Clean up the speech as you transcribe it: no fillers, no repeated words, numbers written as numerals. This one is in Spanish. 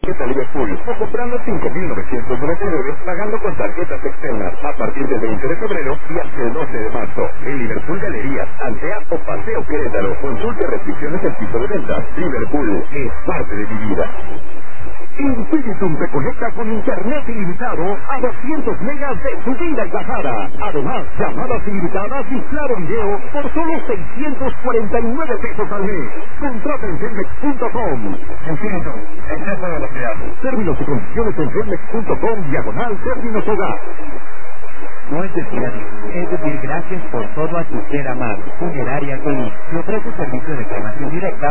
tarjeta Liverpool o comprando 5.999 pagando con tarjetas externas a partir del 20 de febrero y hasta el 12 de marzo. En Liverpool Galerías, Altea o Paseo Querétaro. Consulte restricciones del tipo de venta. Liverpool es parte de mi vida. Infinitum te conecta con internet ilimitado a 200 megas de subida y bajada. Además, llamadas ilimitadas y claro video por solo 649 pesos al mes. Contrata en Telmex.com. Infinitum, exceso de velocidad. Términos y condiciones en Telmex.com/términos hogar. No es decir adiós, es decir gracias por todo a tu ser amado. Funeraria Solís te ofrece servicio de cremación directa